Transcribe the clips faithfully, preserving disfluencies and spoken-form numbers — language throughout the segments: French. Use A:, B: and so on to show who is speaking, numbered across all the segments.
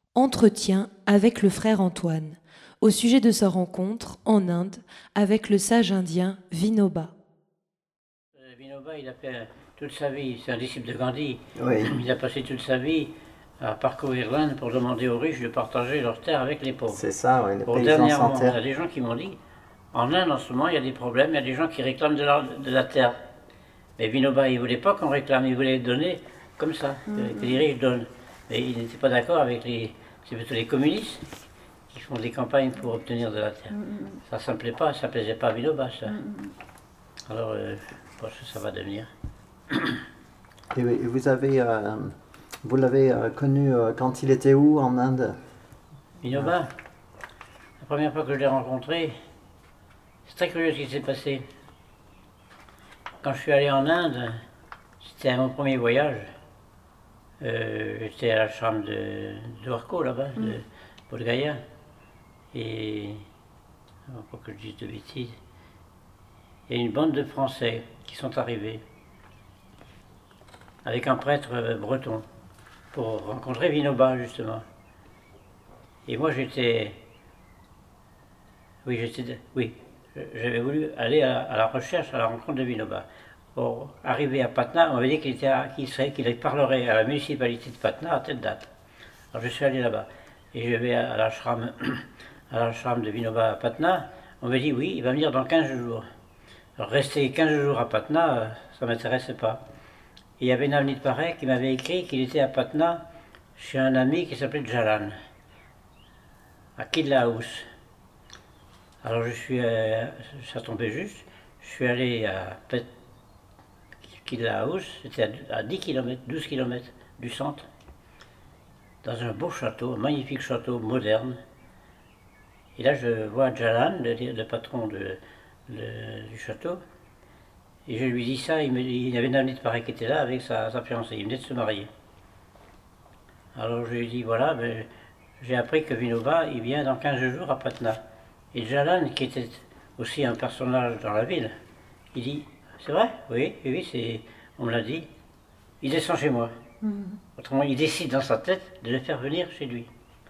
A: Entretien avec le frère Antoine, au sujet de sa rencontre en Inde avec le sage indien Vinoba.
B: Euh, Vinoba, il a fait toute sa vie, c'est un disciple de Gandhi,
C: Oui,
B: il a passé toute sa vie à parcourir l'Inde pour demander aux riches de partager leurs terres avec les pauvres.
C: c'est ça, oui, les
B: Bon,
C: paysans sans
B: dernièrement, il y a
C: terre.
B: des gens qui m'ont dit, en Inde en ce moment, il y a des problèmes, il y a des gens qui réclament de la, de la terre. Mais Vinoba, il ne voulait pas qu'on réclame, il voulait donner comme ça, que, que les riches donnent. Mais il n'était pas d'accord avec les, c'est plutôt les communistes qui font des campagnes pour obtenir de la terre. Ça ne me plaît pas, ça ne plaisait pas à Vinoba, ça. Alors, euh, je pense que ça va devenir.
C: Et vous avez, euh, vous l'avez euh, connu euh, quand il était où en Inde?
B: Vinoba, la première fois que je l'ai rencontré, c'est très curieux ce qui s'est passé. Quand je suis allé en Inde, c'était mon premier voyage. Euh, J'étais à la chambre de, de Warco, là-bas, mm. de Bodh Gaya. Et, pas que je dise de bêtises, il y a une bande de Français qui sont arrivés avec un prêtre breton pour rencontrer Vinoba, justement. Et moi, j'étais... Oui, j'étais... Oui, j'avais voulu aller à, à la recherche, à la rencontre de Vinoba. Pour arriver à Patna, on m'avait dit qu'il était à, qu'il serait, qu'il parlerait à la municipalité de Patna à telle date. Alors je suis allé là-bas. Et je vais à l'ashram, à l'ashram de Vinoba à Patna. On m'a dit oui, il va venir dans quinze jours. Alors rester quinze jours à Patna, ça ne m'intéressait pas. Et il y avait Navneet Parekh qui m'avait écrit qu'il était à Patna chez un ami qui s'appelait Jalan, à Kidla House. Alors je suis, euh, ça tombait juste, je suis allé à Kidla House, c'était à dix kilomètres, douze kilomètres du centre, dans un beau château, un magnifique château moderne. Et là je vois Jalan, le, le patron de, le, du château, et je lui dis ça, il, me, il y avait Navneet Parekh qui était là avec sa, sa fiancée, il venait de se marier. Alors je lui dis voilà, ben, j'ai appris que Vinoba il vient dans quinze jours à Patna. Et Jalan, qui était aussi un personnage dans la ville, il dit c'est vrai? Oui, oui, oui, c'est, on me l'a dit. Il descend chez moi. Mmh. Autrement, il décide dans sa tête de le faire venir chez lui.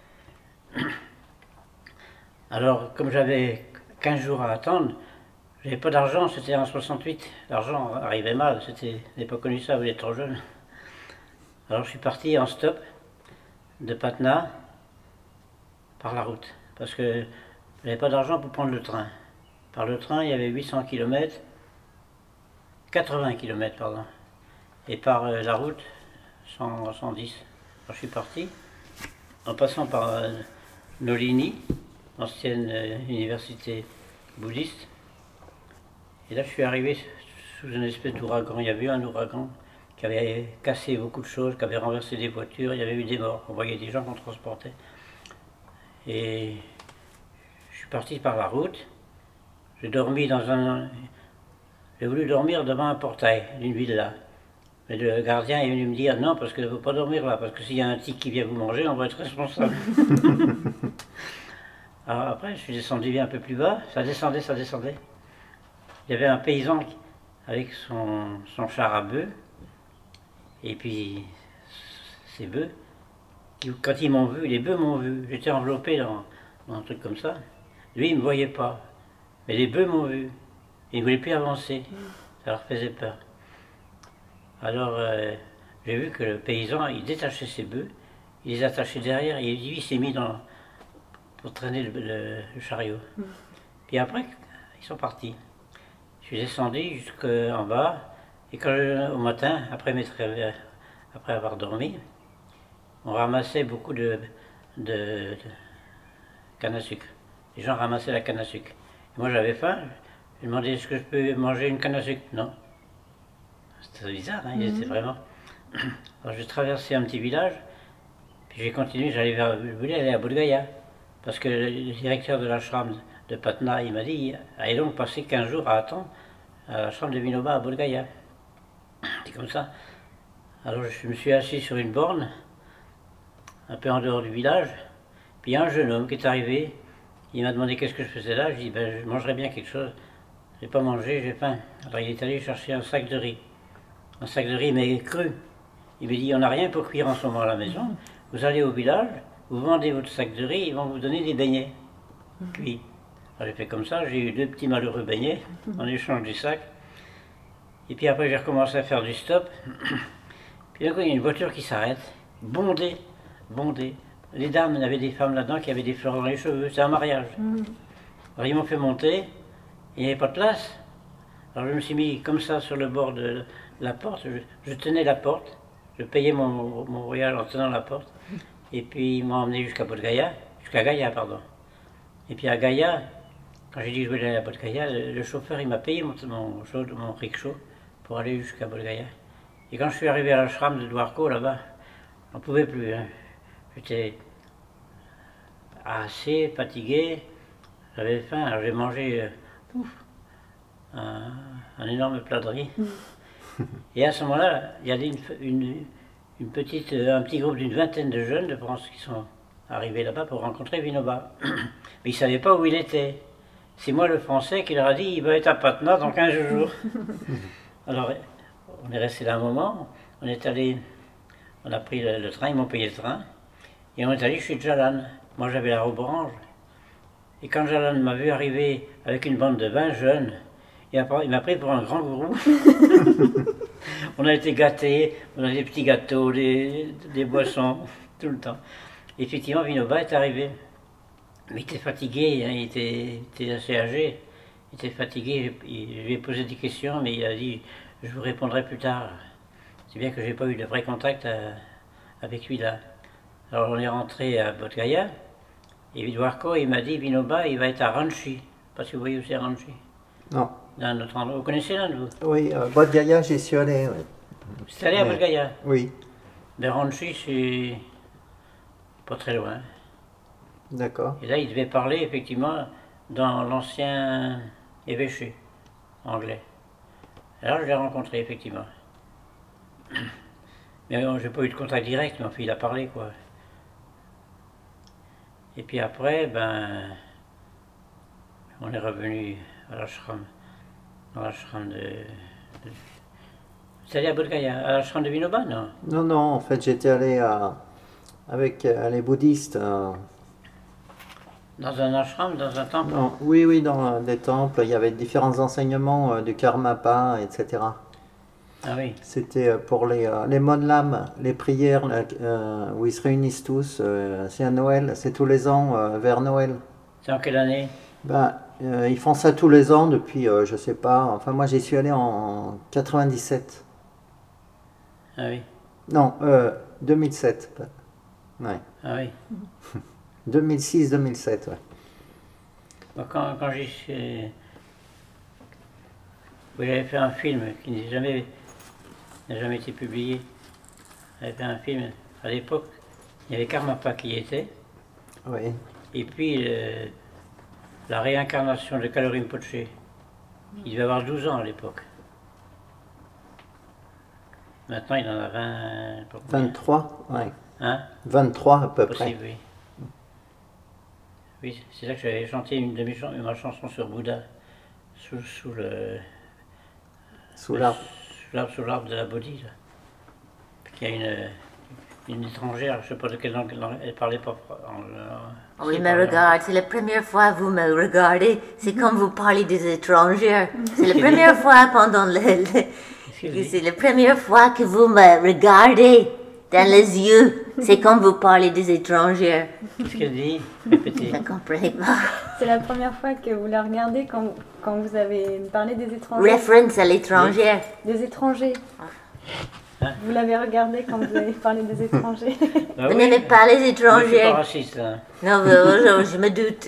B: Alors, comme j'avais quinze jours à attendre, j'avais pas d'argent, c'était en soixante-huit. L'argent arrivait mal, c'était, je n'ai pas connu ça, vous êtes trop jeune. Alors, je suis parti en stop de Patna par la route, parce que je n'avais pas d'argent pour prendre le train. Par le train, il y avait huit cents kilomètres, quatre-vingts kilomètres, pardon. Et par euh, la route, cent, cent dix. Alors je suis parti, en passant par euh, Nolini, ancienne euh, université bouddhiste. Et là, je suis arrivé sous une espèce d'ouragan. Il y avait eu un ouragan qui avait cassé beaucoup de choses, qui avait renversé des voitures, il y avait eu des morts. On voyait des gens qu'on transportait. Et je suis parti par la route. J'ai dormi dans un... J'ai voulu dormir devant un portail d'une villa. Mais le gardien est venu me dire non, parce qu'il ne faut pas dormir là, parce que s'il y a un tigre qui vient vous manger, on va être responsable. Alors après, je suis descendu un peu plus bas, ça descendait, ça descendait. Il y avait un paysan avec son, son char à bœufs, et puis ces bœufs, qui, quand ils m'ont vu, les bœufs m'ont vu, j'étais enveloppé dans, dans un truc comme ça. Lui, il ne me voyait pas, mais les bœufs m'ont vu. Ils ne voulaient plus avancer, ça leur faisait peur. Alors euh, j'ai vu que le paysan, il détachait ses bœufs, il les attachait derrière, et lui, il s'est mis dans, pour traîner le, le, le chariot. Mm. Puis après, ils sont partis. Je suis descendu jusqu'en bas, et quand je, au matin, après, après avoir dormi, on ramassait beaucoup de, de, de canne à sucre. Les gens ramassaient la canne à sucre. Et moi j'avais faim, je lui demandais est-ce que je peux manger une canne à sucre? Non. C'était bizarre, hein, il était vraiment... Alors j'ai traversé un petit village, puis j'ai continué, j'allais vers... Je voulais aller à Bodh Gaya, parce que le directeur de l'ashram de Patna, il m'a dit, allez donc passer quinze jours à attendre à l'ashram de Vinoba à Bodh Gaya. C'est comme ça. Alors je me suis assis sur une borne, un peu en dehors du village, puis il y a un jeune homme qui est arrivé, il m'a demandé qu'est-ce que je faisais là, je dis, ben je mangerais bien quelque chose. Je n'ai pas mangé, j'ai faim. Alors il est allé chercher un sac de riz. Un sac de riz mais cru. Il me dit, on n'a rien pour cuire en ce moment à la maison. Vous allez au village, vous vendez votre sac de riz, ils vont vous donner des beignets cuits. Alors j'ai fait comme ça, j'ai eu deux petits malheureux beignets en échange du sac. Et puis après j'ai recommencé à faire du stop. Puis d'un coup il y a une voiture qui s'arrête, bondée, bondée. Les dames, il y avait des femmes là-dedans qui avaient des fleurs dans les cheveux, c'est un mariage. Alors ils m'ont fait monter, il n'y avait pas de place. Alors je me suis mis comme ça sur le bord de la porte, je, je tenais la porte, je payais mon, mon voyage en tenant la porte. Et puis ils m'ont emmené jusqu'à Bodh-Gaya, jusqu'à Gaya, pardon. Et puis à Gaya, quand j'ai dit que je voulais aller à Bodh-Gaya, le, le chauffeur il m'a payé mon, mon, mon rickshaw pour aller jusqu'à Bodh-Gaya. Et quand je suis arrivé à l'ashram de Dwarka, là-bas, on ne pouvait plus. Hein. J'étais assez fatigué, j'avais faim, alors j'ai mangé euh, ouf, un, un énorme plat de riz. Et à ce moment-là, il y avait une, une, une petite, un petit groupe d'une vingtaine de jeunes de France qui sont arrivés là-bas pour rencontrer Vinoba. Mais ils ne savaient pas où il était. C'est moi le Français qui leur a dit il va être à Patna dans quinze jours. Alors on est resté là un moment, on est allé, on a pris le, le train, ils m'ont payé le train, et on est allé chez Jalan. Moi j'avais la robe orange. Et quand Jalan m'a vu arriver avec une bande de vingt jeunes, il m'a pris pour un grand gourou. On a été gâtés, on a des petits gâteaux, des, des boissons, tout le temps. Et effectivement, Vinoba est arrivé. Mais il était fatigué, hein, il, était, il était assez âgé. Il était fatigué, je lui ai posé des questions, mais il a dit « je vous répondrai plus tard ». C'est bien que je n'ai pas eu de vrai contact à, avec lui là. Alors on est rentré à Bodh-Gaya, et Dwarka, il m'a dit « Vinoba, il va être à Ranchi ». Je ne sais pas si vous voyez où c'est Ranchi.
C: Non.
B: Dans notre endroit. Vous connaissez l'un de vous?
C: Oui, euh, Bodh-Gaya, j'y suis allé. Oui.
B: C'est allé à
C: Mais-
B: Bodh-Gaya?
C: Oui,
B: Mais Ranchi, c'est pas très loin.
C: d'accord.
B: Et là, il devait parler effectivement dans l'ancien évêché anglais. Alors je l'ai rencontré effectivement. Mais bon, j'ai pas eu de contact direct, mais enfin, il a parlé quoi. Et puis après, ben, on est revenu à l'ashram, dans l'ashram de. de... C'est allé à Bodh-Gaya, à l'ashram de Vinoba, non?
C: Non, non, en fait, j'étais allé à- avec euh, les bouddhistes. euh,
B: Dans un ashram, dans un temple?
C: non, oui, oui, dans euh, des temples, il y avait différents enseignements euh, du Karmapa, et cetera.
B: Ah oui.
C: C'était euh, pour les, euh, les mots de l'âme, les prières là, euh, où ils se réunissent tous. euh, c'est à Noël, c'est tous les ans euh, vers Noël.
B: C'est en quelle année?
C: Ben, euh, ils font ça tous les ans depuis, euh, je sais pas, enfin moi j'y suis allé en quatre-vingt-dix-sept.
B: Ah oui.
C: Non, euh, deux mille sept. Ouais.
B: Ah oui.
C: deux mille six deux mille sept, ouais.
B: Moi, Quand, quand j'y suis. Oui, j'avais fait un film qui n'a jamais, n'a jamais été publié. J'avais fait un film. À l'époque, il y avait Karmapa qui y était.
C: Oui.
B: Et puis euh, la réincarnation de Kalo Rinpoche. Il devait avoir douze ans à l'époque. Maintenant, il en a vingt. pas combien.
C: vingt-trois, ouais.
B: Hein?
C: vingt-trois à peu près.
B: Possible, oui. Oui, c'est là que j'avais chanté une de mes chans- ma chanson sur Bouddha, sous, sous le.
C: Sous l'arbre.
B: Sous l'arbre, sous l'arbre de la Bodhi, là. Il y a une, une étrangère, je ne sais pas de quelle langue, langue- elle parlait pas. En, en-
D: Oui,
B: si,
D: me
B: parlait en-
D: regarde, c'est la première fois que vous me regardez, c'est comme vous parlez des étrangers. C'est la première fois pendant le... le-
B: Qu'est-ce qu'elle dit?
D: c'est la première fois que vous me regardez dans les yeux. C'est comme vous parlez des étrangers.
B: Qu'est-ce qu'elle dit? Répétez.
D: Je ne comprenez pas.
E: C'est la première fois que vous la regardez quand, quand vous avez parlé des étrangers.
D: Référence à l'étranger.
E: Des étrangers.
B: Hein?
E: Vous l'avez regardé quand vous avez parlé des étrangers.
B: Ah
D: Vous
B: oui,
D: n'aimez pas les
B: je suis
D: étrangers.
B: pas raciste, hein.
D: Non, mais, euh, je, je me doute.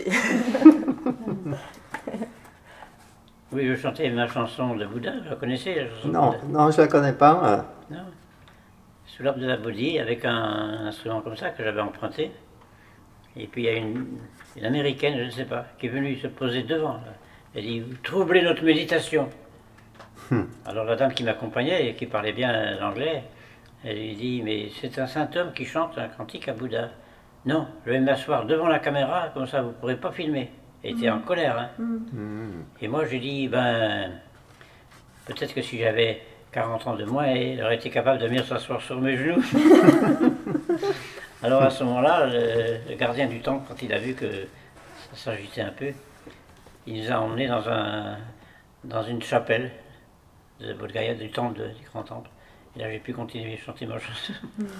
B: Oui, je chantais ma chanson de Bouddha, vous la connaissez la chanson de
C: Non,
B: Bouddha?
C: non, je la connais pas. euh.
B: Non. Sous l'arbre de la Bodhi, avec un instrument comme ça que j'avais emprunté. Et puis il y a une, une américaine, je ne sais pas, qui est venue se poser devant. Là. Elle dit vous troublez notre méditation. Alors la dame qui m'accompagnait et qui parlait bien l'anglais, elle lui dit mais c'est un saint homme qui chante un cantique à Bouddha. Non, je vais m'asseoir devant la caméra, comme ça vous ne pourrez pas filmer. Elle était en colère. Hein. Et moi j'ai dit ben peut-être que si j'avais quarante ans de moins, elle aurait été capable de venir s'asseoir sur mes genoux. Alors à ce moment-là, le, le gardien du temple, quand il a vu que ça s'agitait un peu, il nous a emmenés dans, un, dans une chapelle de Bodh Gaya, du temple, de, du grand temple. Et là, j'ai pu continuer à chanter ma chanson.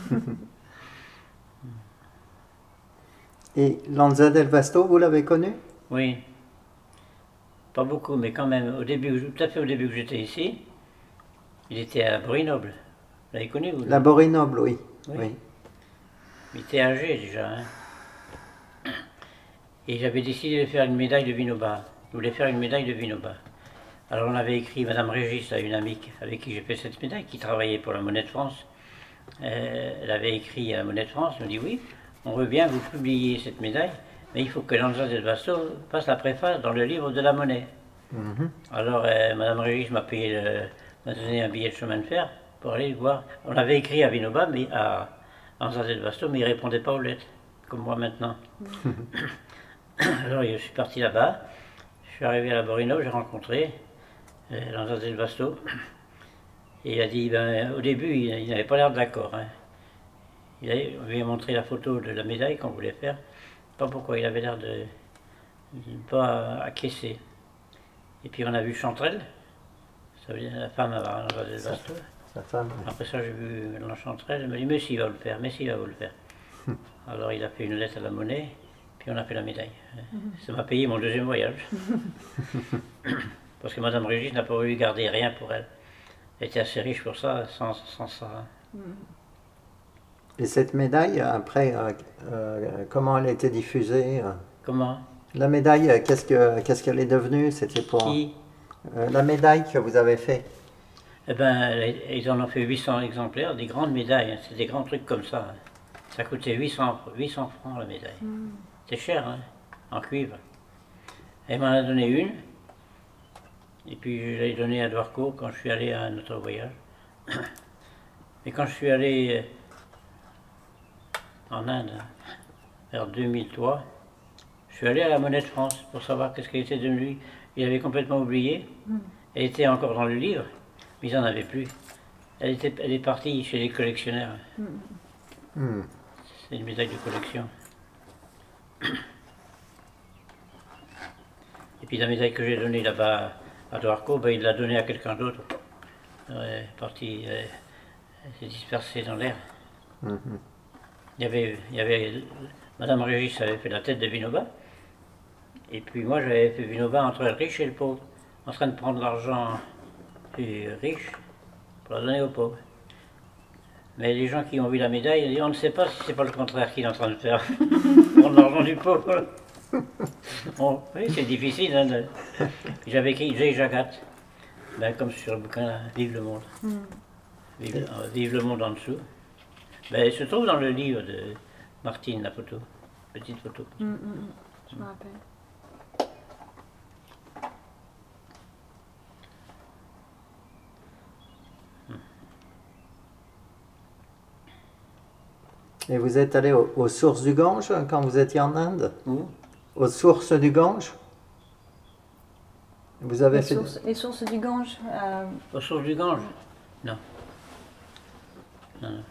C: Et Lanza del Vasto, vous l'avez connu?
B: Oui. Pas beaucoup, mais quand même, au début, tout à fait au début que j'étais ici, il était à Borinoble. Vous l'avez connu, vous?
C: La Borinoble, oui.
B: Oui.
C: oui.
B: Il était âgé déjà. Hein. Et j'avais décidé de faire une médaille de Vinoba. Je voulais faire une médaille de Vinoba. Alors on avait écrit, Madame Régis, à une amie avec qui j'ai fait cette médaille, qui travaillait pour la Monnaie de France. Euh, elle avait écrit à la Monnaie de France, elle me dit oui, on veut bien vous publier cette médaille, mais il faut que Lanza del Vasto fasse la préface dans le livre de la Monnaie. Mm-hmm. Alors euh, Madame Régis m'a payé le, m'a donné un billet de chemin de fer pour aller le voir. On avait écrit à Vinoba, mais à Lanza del Vasto, mais il ne répondait pas aux lettres, comme moi maintenant. Alors je suis parti là-bas, je suis arrivé à la Borino, j'ai rencontré euh, Lanza del Vasto, et il a dit, ben, au début, il, il n'avait pas l'air d'accord. Hein. Il a, on lui a montré la photo de la médaille qu'on voulait faire, pas pourquoi, il avait l'air de, de ne pas acquiescer. Et puis on a vu Chanterelle, ça veut dire la femme à Lanza del Vasto.
C: Sa femme.
B: Après ça, j'ai vu la Chanterelle, elle m'a dit, mais si, il va le faire, mais si, il va vous le faire. Alors il a fait une lettre à la Monnaie, puis on a fait la médaille. Mm-hmm. Ça m'a payé mon deuxième voyage. Parce que Madame Régis n'a pas voulu garder rien pour elle. Elle était assez riche pour ça, sans, sans ça.
C: Et cette médaille, après, euh, euh, comment elle a été diffusée?
B: Comment?
C: La médaille, qu'est-ce que, qu'est-ce qu'elle est devenue? C'était pour...
B: Qui?
C: euh, La médaille que vous avez fait.
B: Eh ben, ils en ont fait huit cents exemplaires, des grandes médailles. Hein. C'est des grands trucs comme ça. Hein. Ça coûtait huit cents francs la médaille. Mm. C'est cher, hein, en cuivre. Elle m'en a donné une. Et puis je l'ai donnée à Dwarco quand je suis allé à un autre voyage. Et quand je suis allé en Inde, vers deux mille trois, je suis allé à la Monnaie de France pour savoir qu'est-ce qu'elle était devenue. Il avait complètement oublié. Mm. Elle était encore dans le livre, mais ils n'en avaient plus. Elle, était, elle est partie chez les collectionneurs. Mm. Mm. C'est une médaille de collection. Et puis la médaille que j'ai donnée là-bas à Dwarco, ben, il l'a donnée à quelqu'un d'autre. Elle est partie, elle, elle s'est dispersée dans l'air. Mm-hmm. Il y avait, il y avait, Madame Régis avait fait la tête de Vinoba, et puis moi j'avais fait Vinoba entre le riche et le pauvre, en train de prendre l'argent du riche pour la donner aux pauvres. Mais les gens qui ont vu la médaille, ils disent, on ne sait pas si c'est pas le contraire qu'il est en train de faire, prendre l'argent du pauvre. Bon, oui, c'est difficile. Hein, de... J'avais écrit Jay Jagat, ben, comme sur le bouquin là, Vive le monde. Mm. Vive, euh, Vive le monde en dessous. Ben, il se trouve dans le livre de Martine, la photo, petite photo.
E: Mm, mm, mm. Je me rappelle.
C: Et vous êtes allé aux, aux sources du Gange quand vous étiez en Inde?
B: Où?
C: Aux sources du Gange? Vous avez
E: les,
C: fait...
E: sources, les sources du Gange euh...
B: Aux sources du Gange? Non. Non, non.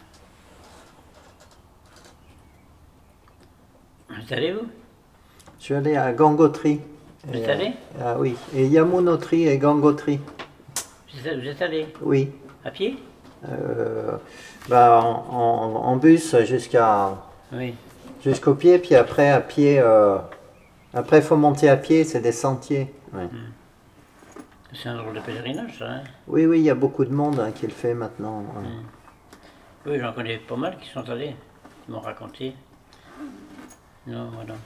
B: Vous êtes allé où?
C: Je suis allé à Gangotri.
B: Vous êtes allé?
C: Ah oui, et Yamunotri et Gangotri.
B: Vous êtes, vous êtes allé?
C: Oui.
B: À pied?
C: euh, bah, en, en, en bus jusqu'à...
B: Oui.
C: Jusqu'au pied, puis après à pied... Euh, après il faut monter à pied, c'est des sentiers. Ouais.
B: Mmh. C'est un drôle de pèlerinage, ça, hein?
C: Oui, oui, il y a beaucoup de monde hein, qui le fait maintenant. Ouais.
B: Mmh. Oui, j'en connais pas mal qui sont allés, qui m'ont raconté. Non, moi non.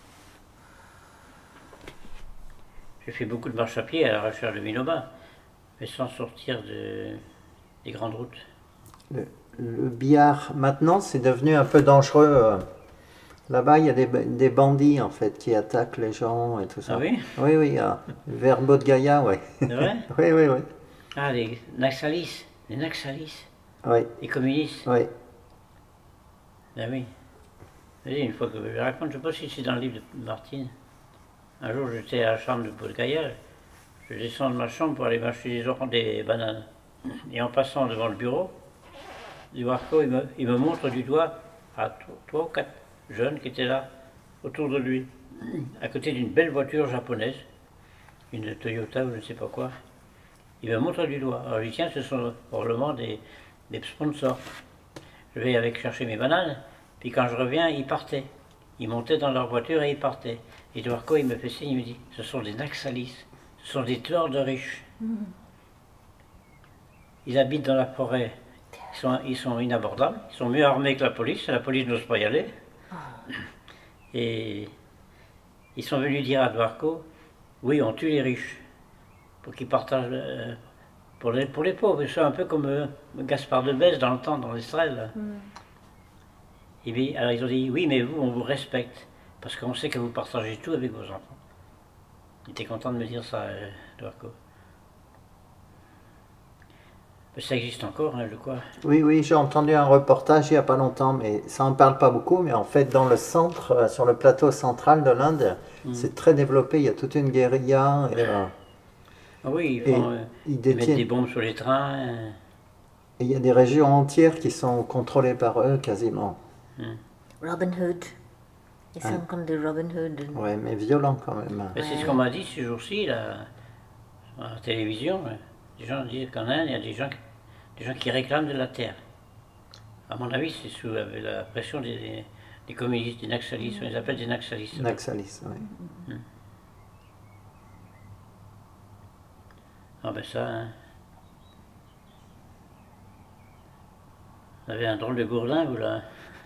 B: J'ai fait beaucoup de marche à pied à la recherche de Vinoba, mais sans sortir de, des grandes routes.
C: Le, le billard, maintenant, c'est devenu un peu dangereux. Là-bas, il y a des, des bandits, en fait, qui attaquent les gens et tout ça.
B: Ah oui?
C: Oui, oui, euh, vers Bodh Gaya, oui.
B: C'est vrai?
C: Oui, oui, oui.
B: Ah, les Naxalis, les Naxalis.
C: Oui.
B: Les communistes.
C: Oui.
B: Ben oui. Vas-y, une fois que je raconte, je ne sais pas si c'est dans le livre de Martine. Un jour, j'étais à la chambre de Bodh Gaya. Je descends de ma chambre pour aller m'acheter des oranges, des bananes. Et en passant devant le bureau, du Warco, il me, il me montre du doigt à trois ou quatre jeunes qui étaient là, autour de lui, à côté d'une belle voiture japonaise, une Toyota ou je ne sais pas quoi. Il me montre du doigt. Alors je dis, tiens, ce sont probablement des, des sponsors. Je vais avec chercher mes bananes, puis quand je reviens, ils partaient. Ils montaient dans leur voiture et ils partaient. Et Duarco, il me fait signe, il me dit, ce sont des Naxalis, ce sont des tueurs de riches. Mm. Ils habitent dans la forêt, ils sont, ils sont inabordables, ils sont mieux armés que la police, la police n'ose pas y aller. Et ils sont venus dire à Duarco, oui, on tue les riches, pour qu'ils partagent, euh, pour, les, pour les pauvres. C'est un peu comme euh, Gaspard de Bèze dans le temps, dans l'Estrelle. Mm. Et puis, alors ils ont dit, oui, mais vous, on vous respecte, parce qu'on sait que vous partagez tout avec vos enfants. Il était content de me dire ça, euh, Duarco. Ça existe encore, hein, je crois.
C: Oui, oui, j'ai entendu un reportage il n'y a pas longtemps, mais ça n'en parle pas beaucoup. Mais en fait, dans le centre, euh, sur le plateau central de l'Inde, mm. c'est très développé. Il y a toute une guérilla. Et, euh,
B: ah oui, ils, font, euh, ils, ils mettent des bombes sur les trains. Euh.
C: Et il y a des régions entières qui sont contrôlées par eux, quasiment.
B: Mm.
D: Robin Hood. Ils sont hein? comme des Robin Hood.
C: Oui, mais violents quand même.
B: Mais c'est ce qu'on m'a dit ce jour-ci, là, à la télévision. Les gens disent qu'en Inde, il y a des gens qui Des gens qui réclament de la terre. À mon avis, c'est sous la, la pression des, des, des communistes, des naxalistes, on les appelle des naxalistes.
C: Naxalistes, oui.
B: Hum. Ah ben ça, hein. Vous avez un drôle de gourdin, vous là.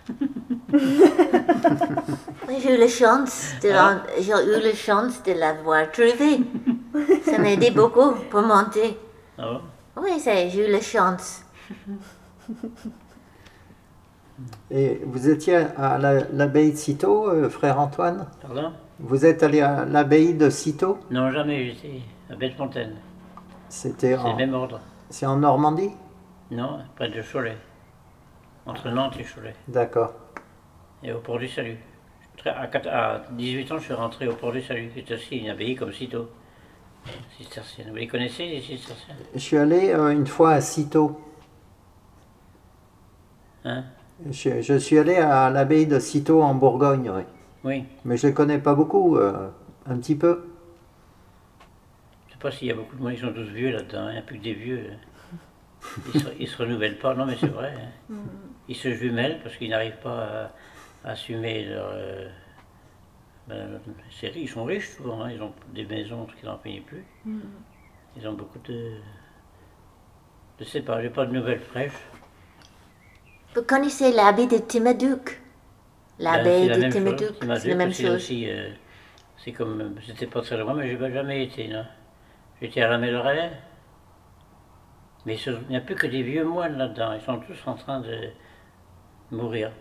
D: Oui, j'ai eu la chance de, ah. j'ai eu la chance de l'avoir trouvé. Ça m'a aidé beaucoup pour monter.
B: Ah bon?
D: Oui, c'est, j'ai eu la chance.
C: Et vous étiez à la, l'abbaye de Cîteaux, euh, frère Antoine?
B: Pardon?
C: Vous êtes allé à l'abbaye de Cîteaux?
B: Non, jamais, j'étais à Bellefontaine.
C: C'était
B: C'est
C: en...
B: le même ordre.
C: C'est en Normandie?
B: Non, près de Cholet. Entre Nantes et Cholet.
C: D'accord.
B: Et au Port du Salut. À dix-huit ans, je suis rentré au Port du Salut, qui est aussi une abbaye comme Cîteaux. Cisterciennes. Vous les connaissez, les cisterciennes?
C: Je suis allé euh, une fois à Cîteaux.
B: Hein?
C: je, je suis allé à l'abbaye de Cîteaux en Bourgogne, oui.
B: Oui.
C: Mais je ne les connais pas beaucoup, euh, un petit peu.
B: Je ne sais pas s'il y a beaucoup de monde, ils sont tous vieux là-dedans, il n'y a plus que des vieux. Ils se, ils se renouvellent pas, non mais c'est vrai. Hein. Ils se jumellent parce qu'ils n'arrivent pas à, à assumer leur... Euh, Ben, c'est riche, ils sont riches souvent, hein. Ils ont des maisons qui n'en finissent plus. Mm. Ils ont beaucoup de... Je ne sais pas, j'ai pas de nouvelles fraîches.
D: Vous connaissez l'abbaye de Timaduc? L'abbaye
B: ben,
D: de Timaduc, c'est la même chose.
B: Aussi, euh, c'est comme, c'était pas très loin, mais je n'ai jamais été, non. J'étais à la Melleray, mais il n'y a plus que des vieux moines là-dedans, ils sont tous en train de mourir.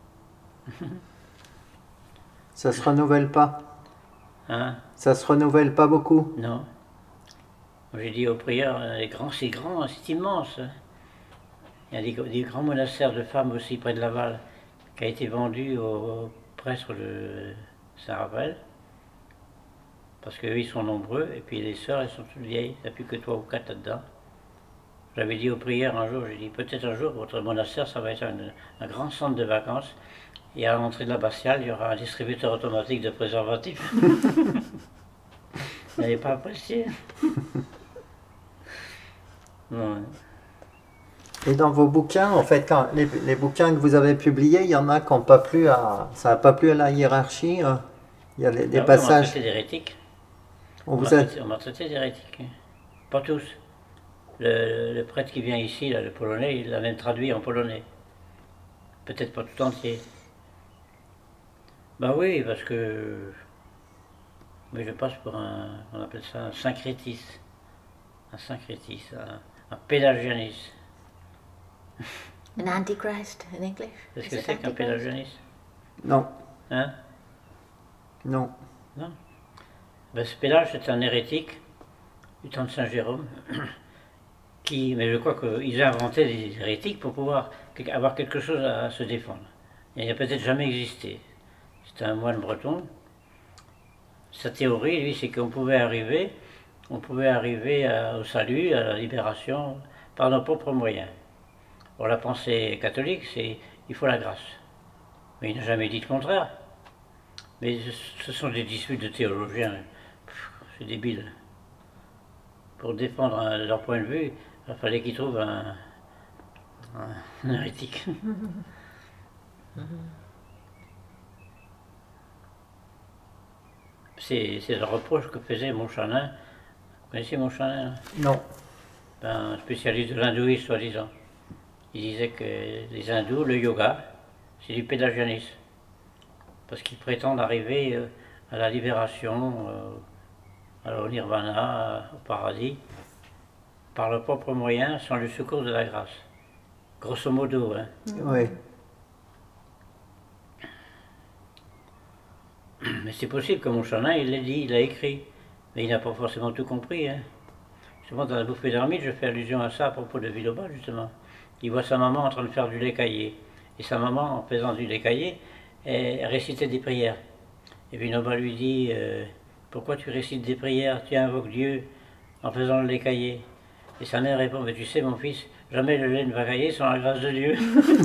C: Ça se renouvelle pas?
B: Hein?
C: Ça se renouvelle pas beaucoup?
B: Non. J'ai dit aux prières, les grands, c'est grand, c'est immense. Il y a des, des grands monastères de femmes aussi près de Laval, qui a été vendu au, au prêtre de Saint-Raphaël. Parce qu'eux, ils sont nombreux, et puis les sœurs, elles sont toutes vieilles, il n'y a plus que trois ou quatre là-dedans. J'avais dit aux prières un jour, j'ai dit, peut-être un jour, votre monastère, ça va être un, un grand centre de vacances. Et à l'entrée de l'abbatiale, il y aura un distributeur automatique de préservatifs. Vous n'avez pas apprécié? Non.
C: Et dans vos bouquins, en fait, quand les, les bouquins que vous avez publiés, il y en a qui n'ont pas plu à... Ça n'a pas plu à la hiérarchie. Hein. Il y a les, des
B: ah,
C: passages...
B: On m'a traité d'hérétique.
C: On,
B: on,
C: vous
B: m'a
C: a...
B: traité, on m'a traité d'hérétique. Pas tous. Le, le prêtre qui vient ici, là, le polonais, il l'a même traduit en polonais. Peut-être pas tout entier. Ben oui, parce que mais je passe pour un, on appelle ça un syncrétiste, un syncrétiste, un, un pélagianiste.
D: Un antichrist en anglais.
B: Qu'est-ce que c'est qu'un pélagianiste?
C: Non.
B: Hein?
C: Non.
B: Non. Ben, ce Pélage, c'est un hérétique du temps de Saint Jérôme, qui, mais je crois qu'ils ont inventé des hérétiques pour pouvoir avoir quelque chose à, à se défendre. Il n'a peut-être jamais existé. C'est un moine breton. Sa théorie, lui, c'est qu'on pouvait arriver, on pouvait arriver à, au salut, à la libération, par nos propres moyens. Or, la pensée catholique, c'est il faut la grâce. Mais il n'a jamais dit le contraire. Mais ce sont des disputes de théologiens. Pff, c'est débile. Pour défendre un, leur point de vue, il fallait qu'ils trouvent un, un, un hérétique. C'est, c'est le reproche que faisait Montchanin. Vous connaissez Montchanin?
C: Non.
B: Ben, un spécialiste de l'hindouisme, soi-disant. Il disait que les hindous, le yoga, c'est du pélagianisme. Parce qu'ils prétendent arriver à la libération, au nirvana, au paradis, par leurs propres moyens, sans le secours de la grâce. Grosso modo, hein.
C: Oui.
B: Mais c'est possible que Montchanin, il l'a dit, il l'a écrit. Mais il n'a pas forcément tout compris, hein. Justement, dans la bouffée d'Armide, je fais allusion à ça à propos de Vinoba, justement. Il voit sa maman en train de faire du lait caillé. Et sa maman, en faisant du lait caillé, elle récitait des prières. Et Vinoba lui dit euh, pourquoi tu récites des prières, tu invoques Dieu en faisant le lait caillé? Et sa mère répond mais tu sais, mon fils, jamais le lait ne va cailler sans la grâce de Dieu.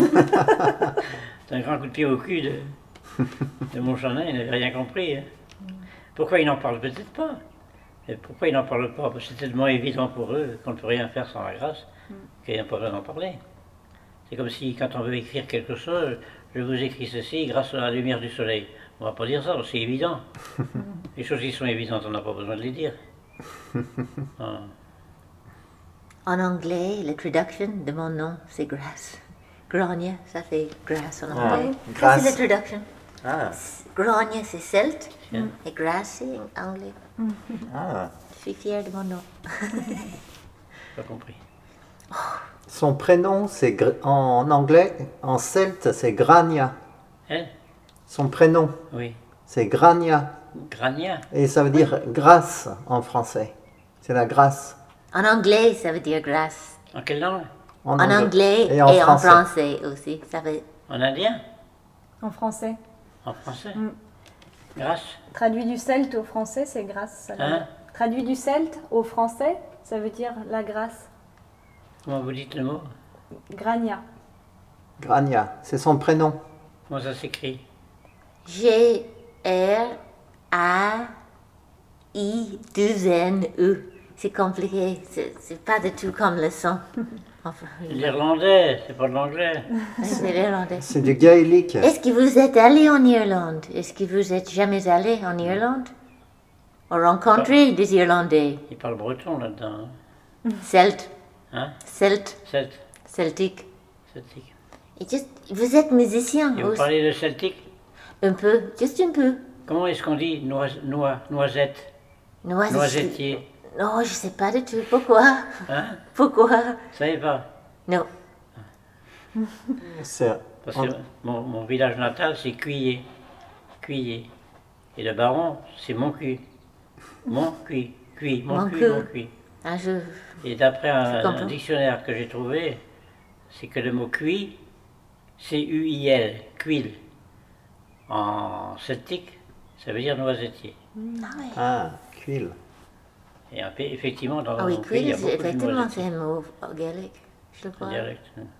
B: C'est un grand coup de pied au cul de, de Montchanin, il n'avait rien compris. Hein. Pourquoi il n'en parle peut-être pas? Et pourquoi ils n'en parlent pas? Parce que c'est tellement évident pour eux qu'on ne peut rien faire sans la grâce qu'il n'y a pas besoin d'en parler. C'est comme si quand on veut écrire quelque chose, je vous écris ceci grâce à la lumière du soleil. On ne va pas dire ça, c'est évident. Les choses qui sont évidentes, on n'a pas besoin de les dire. Ah.
D: En anglais, la traduction de mon nom, c'est grâce. Grania, ça fait grâce en anglais.
C: Ah,
D: Ça,
C: grâce.
D: c'est la traduction.
C: Ah,
D: Grania, c'est celte.
B: Tiens.
D: Et grâce, c'est anglais.
C: ah.
D: Je suis fière de mon nom.
B: Pas compris.
C: Son prénom, c'est gr- en anglais, en celte, c'est Grania.
B: Hein?
C: Son prénom,
B: Oui.
C: c'est Grania.
B: Grania.
C: Et ça veut dire grâce en français. C'est la grâce.
D: En anglais, ça veut dire grâce.
B: En quelle langue?
C: En,
D: En anglais et
C: en
D: en
C: français.
D: français aussi. Ça veut...
B: En indien?
E: En français.
B: En français?
E: Mm.
B: Grâce?
E: Traduit du celte au français, c'est grâce. ça veut
B: Hein?
E: dire. Traduit du celte au français, ça veut dire la grâce.
B: Comment vous dites le mot?
E: Grania.
C: Grania, c'est son prénom.
B: Comment ça s'écrit?
D: G R A I deux N E. C'est compliqué. C'est c'est pas du tout comme le son. Enfin,
B: C'est l'irlandais, c'est pas de l'anglais.
D: c'est l'irlandais.
C: C'est du gaélique.
D: Est-ce que vous êtes allé en Irlande? Est-ce que vous êtes jamais allé en Irlande? Ou rencontré des Irlandais?
B: Il parle breton là-dedans. hein.
D: Celtes.
B: Hein?
D: Celtes.
B: Celte,
D: Celtique.
B: celtique.
D: Et juste, vous êtes musicien
B: Et vous
D: aussi?
B: parlez de celtique?
D: Un peu, juste un peu.
B: Comment est-ce qu'on dit noise, noix, noisette,
D: Noisette.
B: noisettier?
D: Non, je sais pas du tout. Pourquoi?
B: Hein?
D: Pourquoi?
B: Vous savez pas?
D: Non.
C: C'est
B: Parce que mon, mon village natal, c'est Cuillé. Cuillé. Et le baron, c'est Moncuy. Moncuy. Cuy. Moncuy,
D: Moncuy.
B: Moncuy.
D: Ah, je...
B: Et d'après
D: Je
B: un,
D: comprends.
B: un dictionnaire que j'ai trouvé, c'est que le mot cuit, C U I L, cuil, en celtique, ça veut dire noisettier.
D: Ah oui.
C: ah, cuil.
B: Et un pays- effectivement, dans
D: Ah oui,
B: mon pays, il y
D: cuir,
B: a
D: c'est-
B: beaucoup de
D: effectivement, c'est
B: noisettiers.
D: un mot gaélique. Je le
B: Un
D: vois.
B: dialecte.